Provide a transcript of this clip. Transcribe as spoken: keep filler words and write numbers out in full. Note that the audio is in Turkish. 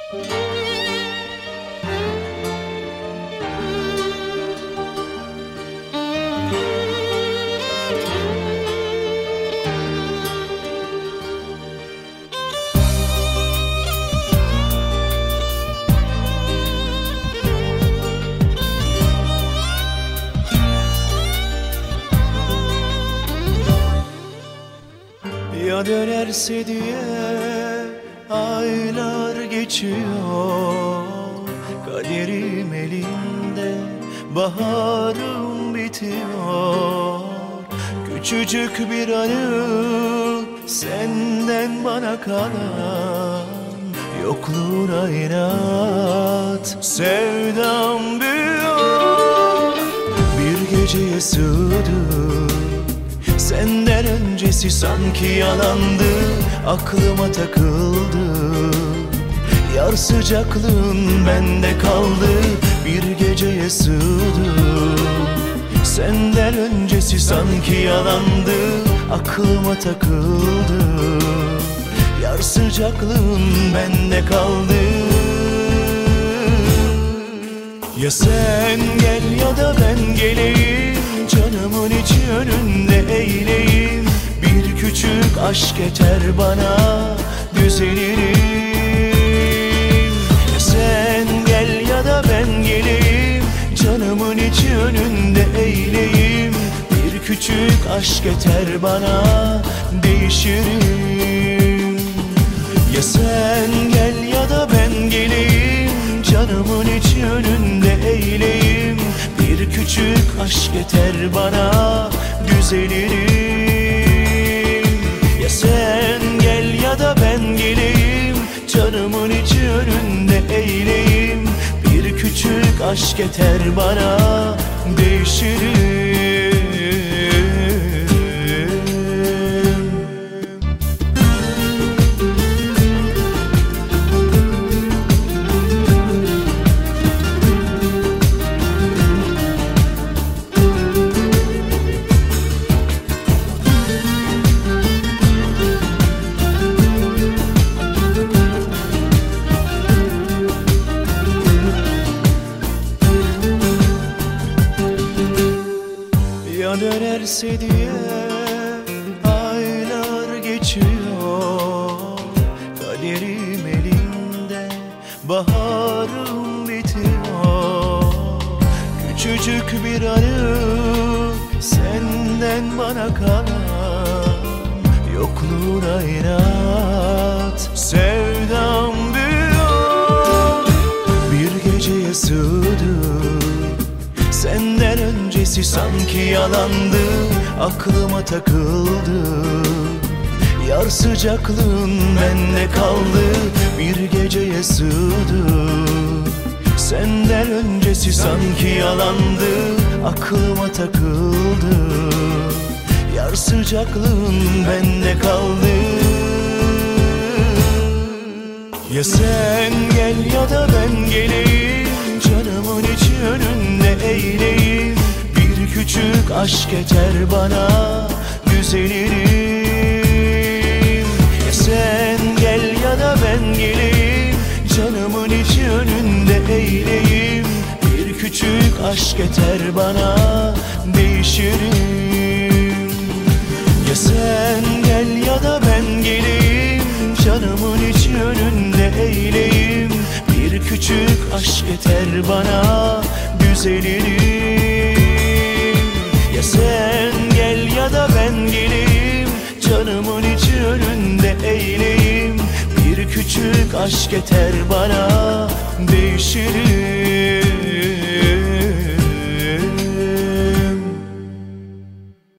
Ya dönerse diye aylar geçiyor, kaderim elinde, baharım bitiyor. Küçücük bir anı senden bana kalan, yokluğuna inat sevdam büyüyor. Bir geceye sığdı, senden öncesi sanki yalandı, aklıma takıldı. Yar sıcaklığın bende kaldı, bir geceye sığdı. Senden öncesi sanki yalandı, aklıma takıldı. Yar sıcaklığın bende kaldı. Ya sen gel ya da ben geleyim, canımın içi önünde eğileyim. Bir küçük aşk yeter bana, düzelirim. Ya sen gel ya da ben geleyim, canımın içi önünde eğileyim. Bir küçük aşk yeter bana, değişirim. Ya sen gel ya da ben geleyim, canımın içi önünde eğileyim. Bir küçük aşk yeter bana, düzelirim. Ya sen gel ya da ben geleyim, canımın içi önünde eğileyim. Bir küçük aşk yeter bana, değişirim. Ya dönerse diye aylar geçiyor, kaderim elinde, baharım bitiyor. Küçücük bir anı senden bana kalan, yokluğuna inat sevdam büyüyor. Bir geceye sığdı, senden öncesi sanki yalandı, aklıma takıldı. Yar sıcaklığın bende kaldı, bir geceye sığdı. Senden öncesi sanki yalandı, aklıma takıldı. Yar sıcaklığın bende kaldı. Ya sen gel ya da ben geleyim, canımın içi önünde eğileyim. Bir küçük aşk yeter bana, düzelirim. Ya sen gel ya da ben geleyim, canımın içi önünde eğileyim. Bir küçük aşk yeter bana, değişirim. Ya sen gel ya da ben geleyim, canımın içi önünde eğileyim. Bir küçük aşk yeter bana, düzelirim. Ya sen gel ya da ben geleyim, canımın içi önünde eğileyim. Bir küçük aşk yeter bana, değişirim.